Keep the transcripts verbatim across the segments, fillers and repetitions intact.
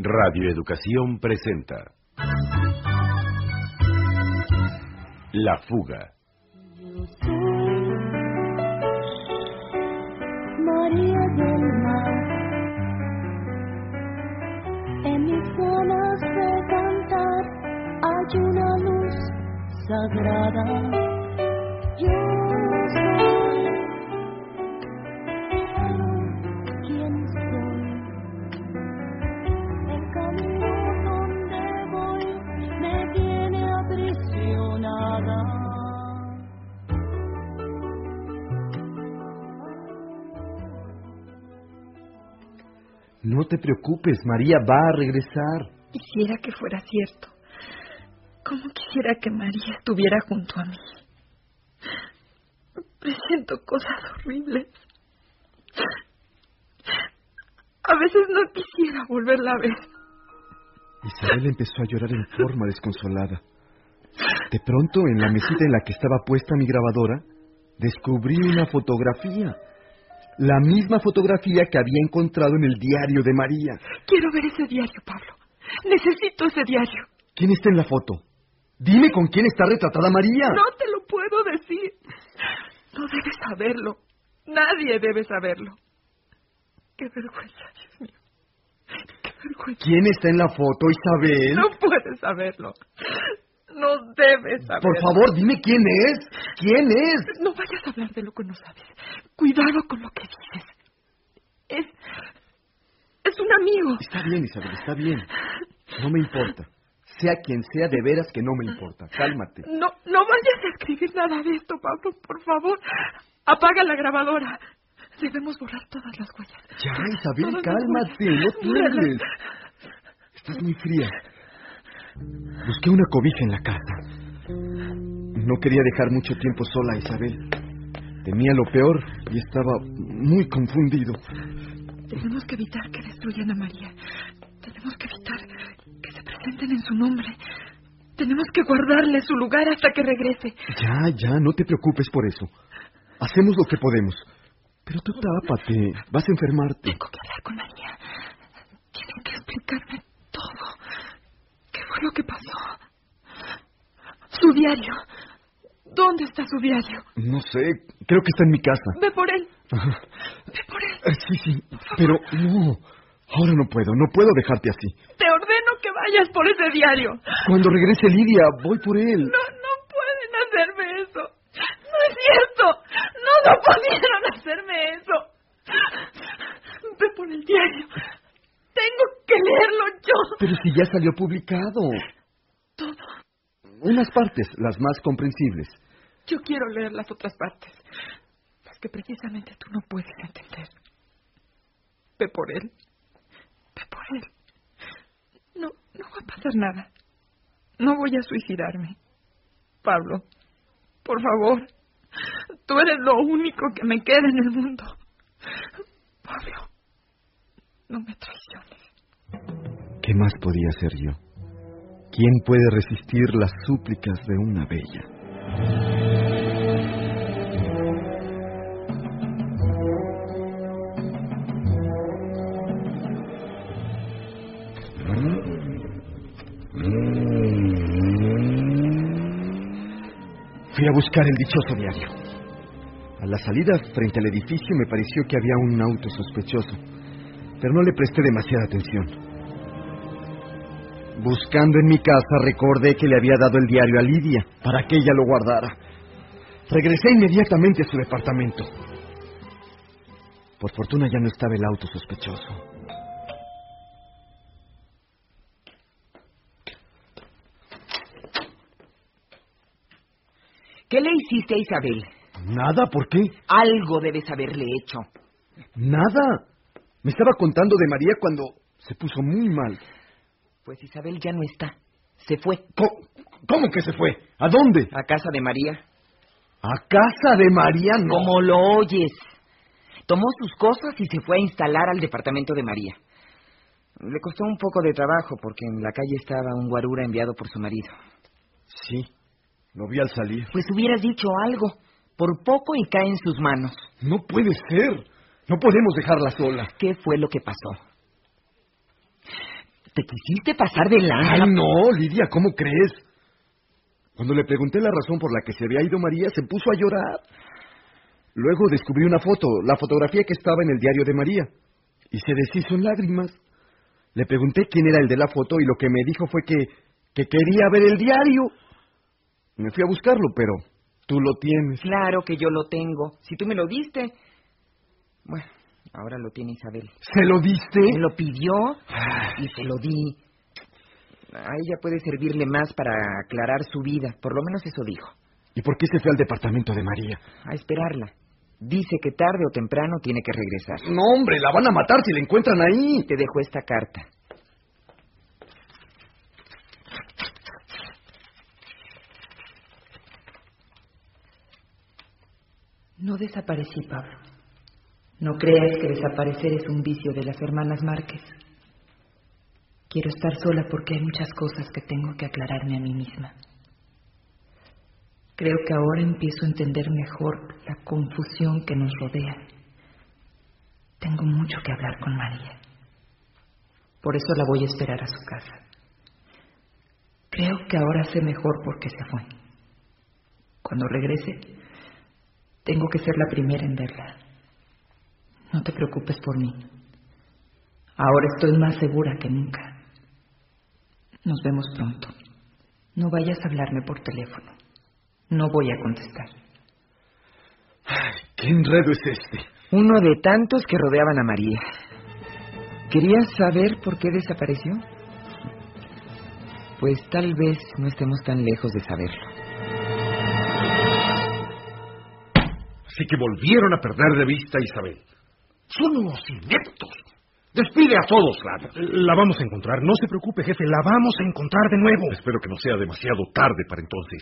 Radio Educación presenta La Fuga. Yo soy María del Mar, en mis ganas de cantar hay una luz sagrada. Yo soy quien soy, el camino donde voy me tiene aprisionada. No te preocupes, María va a regresar. Quisiera que fuera cierto. ¿Cómo quisiera que María estuviera junto a mí? Presiento cosas horribles. A veces no quisiera volverla a ver. Isabel empezó a llorar en forma desconsolada. De pronto, en la mesita en la que estaba puesta mi grabadora, descubrí una fotografía. La misma fotografía que había encontrado en el diario de María. Quiero ver ese diario, Pablo. Necesito ese diario. ¿Quién está en la foto? Dime con quién está retratada María. No te lo puedo decir. No debes saberlo. Nadie debe saberlo. Qué vergüenza, Dios mío. Qué vergüenza. ¿Quién está en la foto, Isabel? No puedes saberlo. No debes saberlo. Por favor, dime quién es. ¿Quién es? No vayas a hablar de lo que no sabes. Cuidado con lo que dices. Es... Es un amigo. Está bien, Isabel, está bien. No me importa. Sea quien sea, de veras que no me importa. Cálmate. No, no vayas a escribir nada de esto, Pablo, por favor. Apaga la grabadora. Debemos borrar todas las huellas. Ya, Isabel, Todas cálmate, las no huellas. tiembles. Estás muy fría. Busqué una cobija en la casa. No quería dejar mucho tiempo sola a Isabel. Temía lo peor y estaba muy confundido. Tenemos que evitar que destruyan a María. Tenemos que evitar que se presenten en su nombre. Tenemos que guardarle su lugar hasta que regrese. Ya, ya, no te preocupes por eso. Hacemos lo que podemos. Pero tú tápate, vas a enfermarte. Tengo que hablar con María. Tienen que explicarme todo. ¿Qué fue lo que pasó? Su diario. ¿Dónde está su diario? No sé, creo que está en mi casa. Ve por él. Ajá. Ve por él. Eh, Sí, sí, pero no. Ahora no puedo, no puedo dejarte así. Te ordeno que vayas por ese diario. Cuando regrese Lidia, voy por él. No, no pueden hacerme eso. No es cierto. No, no pudieron hacerme eso. Ve por el diario. Tengo que leerlo yo. Pero si ya salió publicado. Todo. Unas partes, las más comprensibles. Yo quiero leer las otras partes. Las que precisamente tú no puedes entender. Ve por él. Ve por él. No, no va a pasar nada. No voy a suicidarme. Pablo, por favor. Tú eres lo único que me queda en el mundo. Pablo, no me traiciones. ¿Qué más podía hacer yo? ¿Quién puede resistir las súplicas de una bella? Fui a buscar el dichoso diario. A la salida, frente al edificio, me pareció que había un auto sospechoso, pero no le presté demasiada atención. Buscando en mi casa, recordé que le había dado el diario a Lidia para que ella lo guardara. Regresé inmediatamente a su departamento. Por fortuna ya no estaba el auto sospechoso. ¿Qué le hiciste a Isabel? Nada, ¿por qué? Algo debes haberle hecho. Nada. Me estaba contando de María cuando se puso muy mal. Pues Isabel ya no está. Se fue. ¿Cómo, cómo que se fue? ¿A dónde? A casa de María. ¿A casa de María? No. Como lo oyes. Tomó sus cosas y se fue a instalar al departamento de María. Le costó un poco de trabajo porque en la calle estaba un guarura enviado por su marido. Sí, lo vi al salir. Pues hubieras dicho algo. Por poco y cae en sus manos. No puede ser. No podemos dejarla sola. ¿Qué fue lo que pasó? ¿Te quisiste pasar de lanza? ¡Ay, no, Lidia! ¿Cómo crees? Cuando le pregunté la razón por la que se había ido María, se puso a llorar. Luego descubrí una foto, la fotografía que estaba en el diario de María, y se deshizo en lágrimas. Le pregunté quién era el de la foto y lo que me dijo fue que, que quería ver el diario. Me fui a buscarlo, pero tú lo tienes. Claro que yo lo tengo. Si tú me lo diste... Bueno, ahora lo tiene Isabel. ¿Se lo diste? Me lo pidió y se lo di. A ella puede servirle más para aclarar su vida. Por lo menos eso dijo. ¿Y por qué se fue al departamento de María? A esperarla. Dice que tarde o temprano tiene que regresar. No, hombre, la van a matar si la encuentran ahí. Te dejo esta carta. No desaparecí, Pablo. No creas que desaparecer es un vicio de las hermanas Márquez. Quiero estar sola porque hay muchas cosas que tengo que aclararme a mí misma. Creo que ahora empiezo a entender mejor la confusión que nos rodea. Tengo mucho que hablar con María. Por eso la voy a esperar a su casa. Creo que ahora sé mejor por qué se fue. Cuando regrese, tengo que ser la primera en verla. No te preocupes por mí. Ahora estoy más segura que nunca. Nos vemos pronto. No vayas a hablarme por teléfono. No voy a contestar. Ay, ¿qué enredo es este? Uno de tantos que rodeaban a María. ¿Querías saber por qué desapareció? Pues tal vez no estemos tan lejos de saberlo. Así que volvieron a perder de vista a Isabel. Son unos ineptos. Despide a todos, Clara. La vamos a encontrar. No se preocupe, jefe. La vamos a encontrar de nuevo. Espero que no sea demasiado tarde para entonces.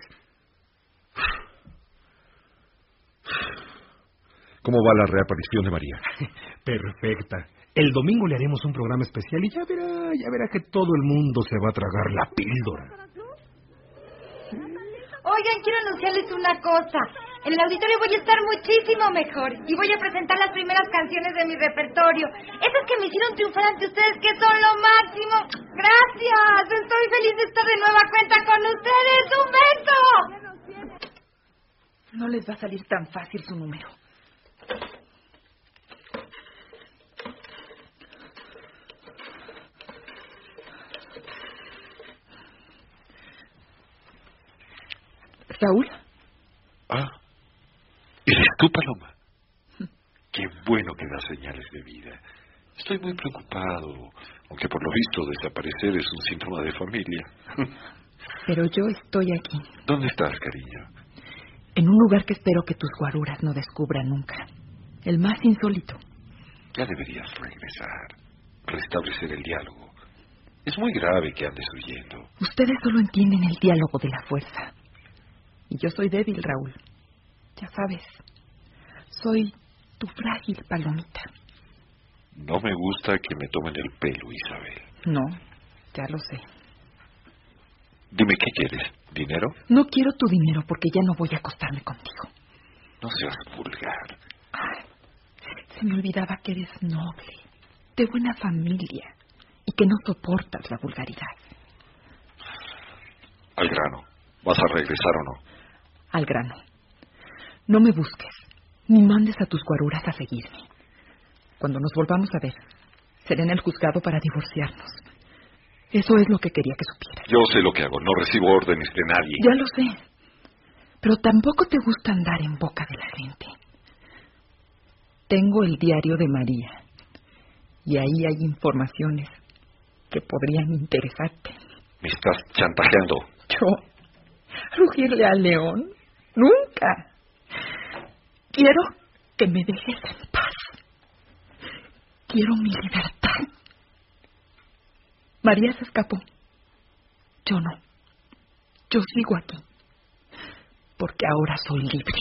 ¿Cómo va la reaparición de María? Perfecta. El domingo le haremos un programa especial y ya verá, ya verá que todo el mundo se va a tragar la píldora. Oigan, quiero anunciarles una cosa. En el auditorio voy a estar muchísimo mejor y voy a presentar las primeras canciones de mi repertorio. Esas que me hicieron triunfar ante ustedes, que son lo máximo. ¡Gracias! Estoy feliz de estar de nueva cuenta con ustedes. ¡Un beso! No les va a salir tan fácil su número. ¿Raúl? Ah, ¿eres tú, Paloma? Qué bueno que das señales de vida. Estoy muy preocupado, aunque por lo visto desaparecer es un síntoma de familia. Pero yo estoy aquí. ¿Dónde estás, cariño? En un lugar que espero que tus guaruras no descubran nunca. El más insólito. Ya deberías regresar, restablecer el diálogo. Es muy grave que andes huyendo. Ustedes solo entienden el diálogo de la fuerza. Y yo soy débil, Raúl. Ya sabes. Soy tu frágil palomita. No me gusta que me tomen el pelo, Isabel. No, ya lo sé. Dime, ¿qué quieres? ¿Dinero? No quiero tu dinero porque ya no voy a acostarme contigo. No seas vulgar. Ay, se me olvidaba que eres noble, de buena familia, y que no soportas la vulgaridad. Al grano. ¿Vas a regresar o no? Al grano. No me busques, ni mandes a tus guaruras a seguirme. Cuando nos volvamos a ver, seré en el juzgado para divorciarnos. Eso es lo que quería que supieras. Yo sé lo que hago, no recibo órdenes de nadie. Ya lo sé, pero tampoco te gusta andar en boca de la gente. Tengo el diario de María, y ahí hay informaciones que podrían interesarte. Me estás chantajeando. ¿Yo? ¿Rugirle al león? ¡Nunca! Quiero que me dejes en paz. Quiero mi libertad. María se escapó. Yo no. Yo sigo aquí. Porque ahora soy libre.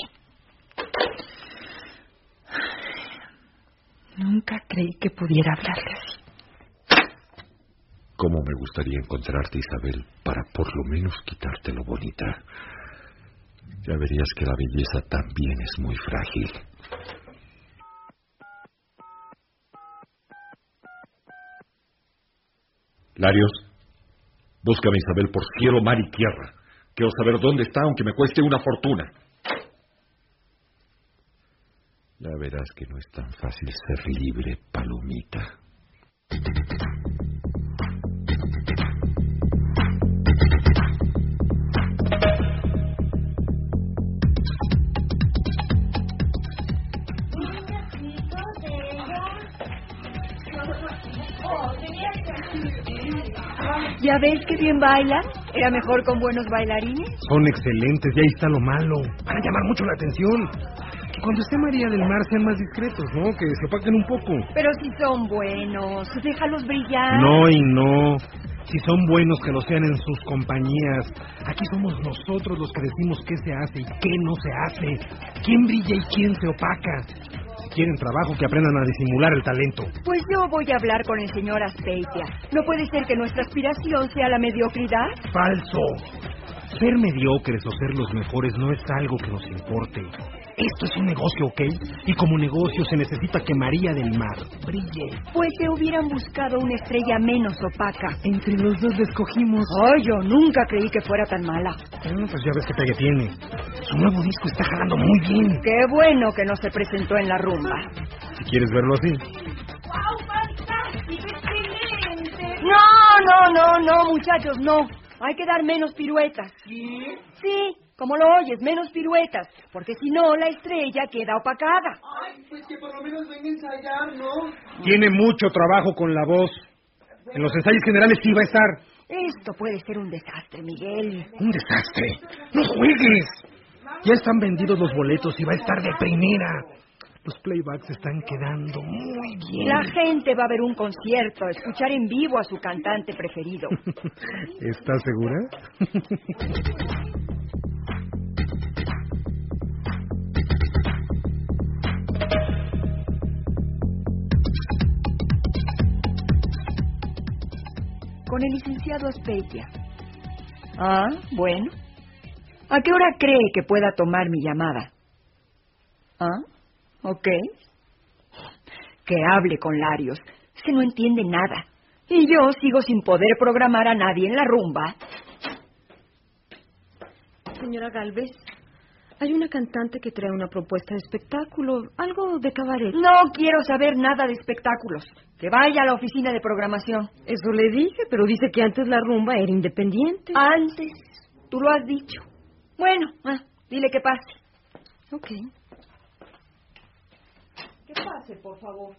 Nunca creí que pudiera hablarle así. Cómo me gustaría encontrarte, Isabel, para por lo menos quitarte lo bonita. Ya verías que la belleza también es muy frágil. Larios, búscame a Isabel por cielo, mar y tierra. Quiero saber dónde está, aunque me cueste una fortuna. Ya verás que no es tan fácil ser libre, palomita. ¿Ya ves qué bien bailan? ¿Era mejor con buenos bailarines? Son excelentes, y ahí está lo malo. Van a llamar mucho la atención. Que cuando esté María del Mar sean más discretos, ¿no? Que se opaquen un poco. Pero si son buenos, déjalos brillar. No y no. Si son buenos, que lo sean en sus compañías. Aquí somos nosotros los que decimos qué se hace y qué no se hace. Quién brilla y quién se opaca. Si quieren trabajo, que aprendan a disimular el talento. Pues yo voy a hablar con el señor Aspeitia. ¿No puede ser que nuestra aspiración sea la mediocridad? ¡Falso! Ser mediocres o ser los mejores no es algo que nos importe. Esto es un negocio, ¿ok? Y como negocio se necesita que María del Mar brille. Pues se hubieran buscado una estrella menos opaca. Entre los dos la escogimos. Ay, yo nunca creí que fuera tan mala. Bueno, pues ya ves qué pegue tiene. Su nuevo disco está jalando muy bien. Qué bueno que no se presentó en la rumba. Si quieres verlo así. ¡Wow, fantástico! ¡Excelente! No, no, no, no, muchachos, no. Hay que dar menos piruetas. ¿Sí? Sí, como lo oyes, menos piruetas. Porque si no, la estrella queda opacada. Ay, pues que por lo menos venga a ensayar, ¿no? Tiene mucho trabajo con la voz. En los ensayos generales sí va a estar. Esto puede ser un desastre, Miguel. ¿Un desastre? ¡No juegues! Ya están vendidos los boletos y va a estar de primera. Los playbacks están quedando muy bien. La gente va a ver un concierto, a escuchar en vivo a su cantante preferido. ¿Estás segura? Con el licenciado Aspeitia. Ah, bueno. ¿A qué hora cree que pueda tomar mi llamada? Ah, ok. Que hable con Larios. Se no entiende nada. Y yo sigo sin poder programar a nadie en la rumba. Señora Galvez, hay una cantante que trae una propuesta de espectáculo, algo de cabaret. No quiero saber nada de espectáculos. Que vaya a la oficina de programación. Eso le dije, pero dice que antes la rumba era independiente. Antes, tú lo has dicho. Bueno, ah, dile que pase. Ok. Que pase, por favor.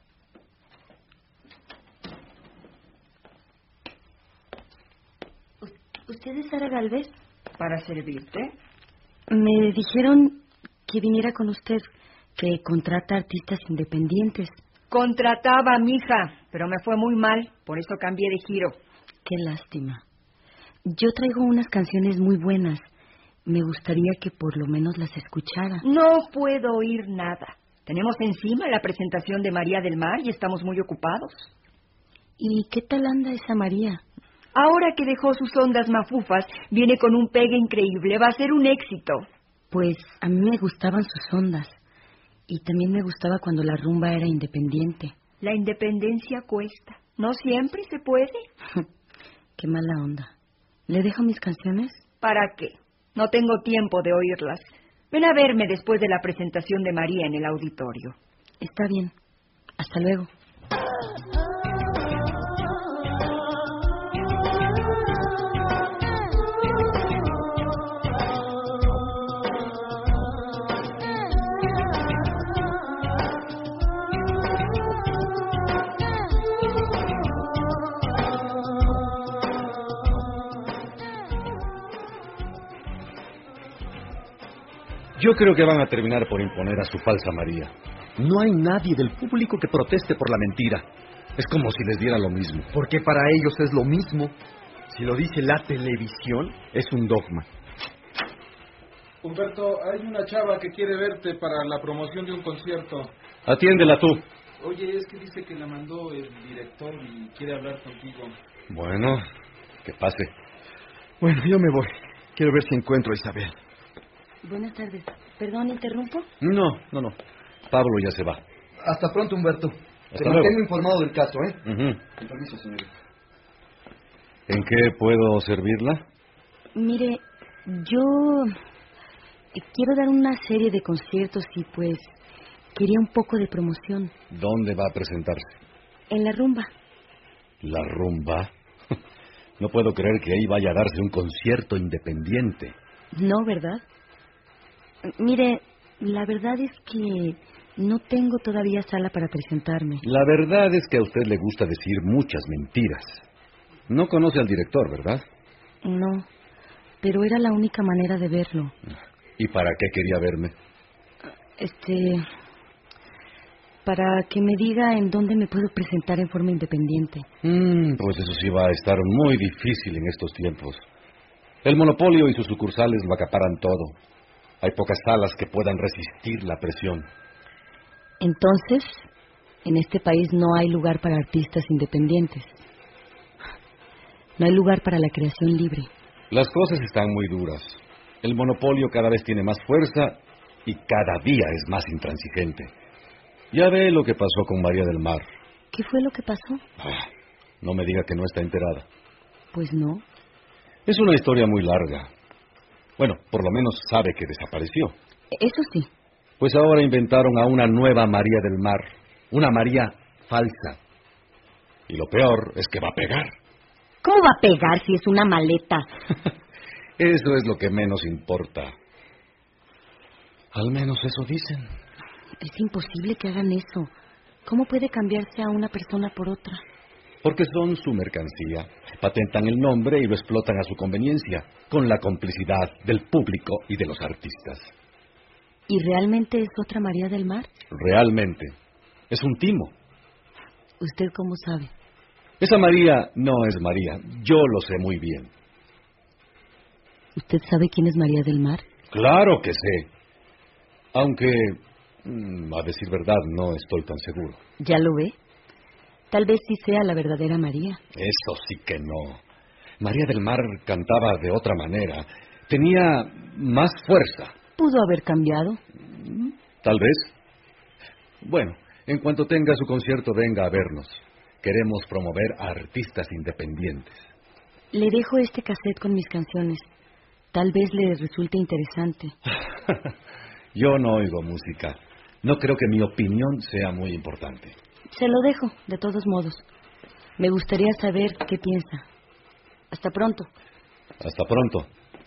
¿Usted es Sara Galvez? Para servirte. Me dijeron que viniera con usted, que contrata artistas independientes. Contrataba a mi hija, pero me fue muy mal, por eso cambié de giro. Qué lástima. Yo traigo unas canciones muy buenas. Me gustaría que por lo menos las escuchara. No puedo oír nada. Tenemos encima la presentación de María del Mar y estamos muy ocupados. ¿Y qué tal anda esa María? Ahora que dejó sus ondas mafufas, viene con un pegue increíble. Va a ser un éxito. Pues a mí me gustaban sus ondas. Y también me gustaba cuando la rumba era independiente. La independencia cuesta. ¿No siempre se puede? Qué mala onda. ¿Le dejo mis canciones? ¿Para qué? No tengo tiempo de oírlas. Ven a verme después de la presentación de María en el auditorio. Está bien. Hasta luego. Yo creo que van a terminar por imponer a su falsa María. No hay nadie del público que proteste por la mentira. Es como si les diera lo mismo. Porque para ellos es lo mismo. Si lo dice la televisión, es un dogma. Humberto, hay una chava que quiere verte para la promoción de un concierto. Atiéndela tú. Oye, es que dice que la mandó el director y quiere hablar contigo. Bueno, que pase. Bueno, yo me voy. Quiero ver si encuentro a Isabel. Buenas tardes. ¿Perdón, interrumpo? No, no, no. Pablo ya se va. Hasta pronto, Humberto. Hasta Te luego. mantengo informado del caso, ¿eh? Uh-huh. Con permiso, señorita. ¿En qué puedo servirla? Mire, yo quiero dar una serie de conciertos y pues quería un poco de promoción. ¿Dónde va a presentarse? En la rumba. ¿La rumba? No puedo creer que ahí vaya a darse un concierto independiente. No, ¿verdad? Mire, la verdad es que no tengo todavía sala para presentarme. La verdad es que a usted le gusta decir muchas mentiras. No conoce al director, ¿verdad? No, pero era la única manera de verlo. ¿Y para qué quería verme? Este... Para que me diga en dónde me puedo presentar en forma independiente. Mm, pues eso sí va a estar muy difícil en estos tiempos. El monopolio y sus sucursales lo acaparan todo. Hay pocas salas que puedan resistir la presión. Entonces, en este país no hay lugar para artistas independientes. No hay lugar para la creación libre. Las cosas están muy duras. El monopolio cada vez tiene más fuerza y cada día es más intransigente. Ya ve lo que pasó con María del Mar. ¿Qué fue lo que pasó? Ah, no me diga que no está enterada. Pues no. Es una historia muy larga. Bueno, por lo menos sabe que desapareció. Eso sí. Pues ahora inventaron a una nueva María del Mar. Una María falsa. Y lo peor es que va a pegar. ¿Cómo va a pegar si es una maleta? Eso es lo que menos importa. Al menos eso dicen. Es imposible que hagan eso. ¿Cómo puede cambiarse a una persona por otra? Porque son su mercancía. Patentan el nombre y lo explotan a su conveniencia, con la complicidad del público y de los artistas. ¿Y realmente es otra María del Mar? Realmente. Es un timo. ¿Usted cómo sabe? Esa María no es María. Yo lo sé muy bien. ¿Usted sabe quién es María del Mar? Claro que sé. Aunque... a decir verdad, no estoy tan seguro. ¿Ya lo ve? Tal vez sí sea la verdadera María. Eso sí que no. María del Mar cantaba de otra manera. Tenía más fuerza. ¿Pudo haber cambiado? Tal vez. Bueno, en cuanto tenga su concierto, venga a vernos. Queremos promover a artistas independientes. Le dejo este cassette con mis canciones. Tal vez le resulte interesante. Yo no oigo música. No creo que mi opinión sea muy importante. Se lo dejo, de todos modos. Me gustaría saber qué piensa. Hasta pronto. Hasta pronto.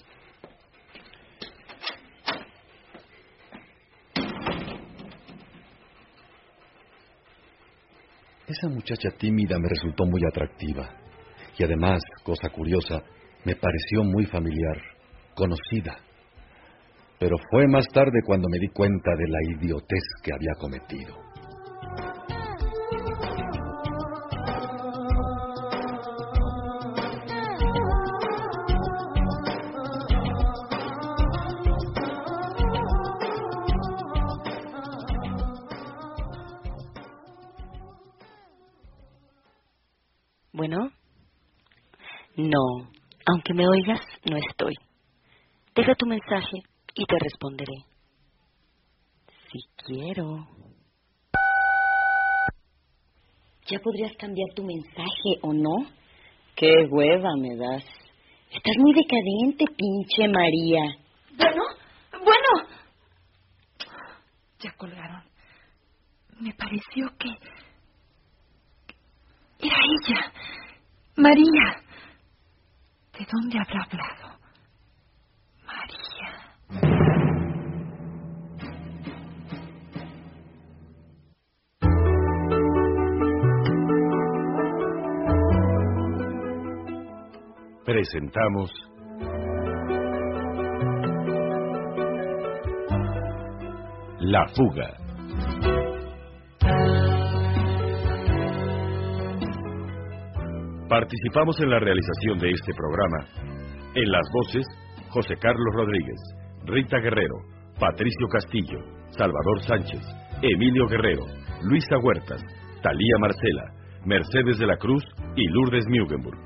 Esa muchacha tímida me resultó muy atractiva. Y además, cosa curiosa, me pareció muy familiar, conocida. Pero fue más tarde cuando me di cuenta de la idiotez que había cometido. Bueno. No, aunque me oigas, no estoy. Deja tu mensaje y te responderé. Si quiero. ¿Ya podrías cambiar tu mensaje o no? Qué hueva me das. Estás muy decadente, pinche María. Bueno, bueno. Ya colgaron. Me pareció que... Era ella, María. ¿De dónde habrá hablado? María. Presentamos La Fuga. Participamos en la realización de este programa. En las voces, José Carlos Rodríguez, Rita Guerrero, Patricio Castillo, Salvador Sánchez, Emilio Guerrero, Luisa Huertas, Talía Marcela, Mercedes de la Cruz y Lourdes Mugenburg.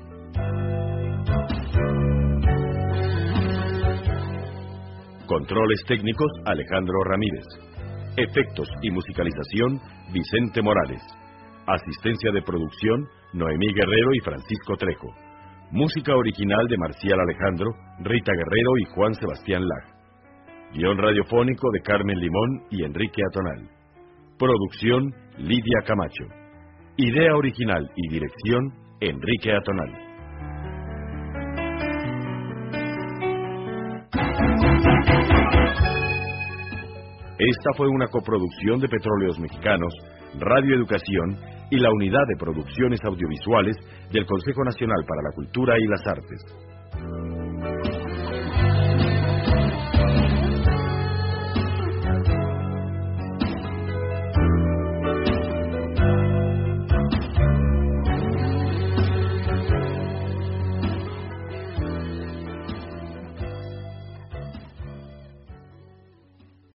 Controles técnicos, Alejandro Ramírez. Efectos y musicalización, Vicente Morales. Asistencia de producción, Noemí Guerrero y Francisco Trejo. Música original de Marcial Alejandro, Rita Guerrero y Juan Sebastián Lag. Guión radiofónico de Carmen Limón y Enrique Atonal. Producción Lidia Camacho. Idea original y dirección Enrique Atonal. Esta fue una coproducción de Petróleos Mexicanos, Radio Educación y la Unidad de Producciones Audiovisuales del Consejo Nacional para la Cultura y las Artes.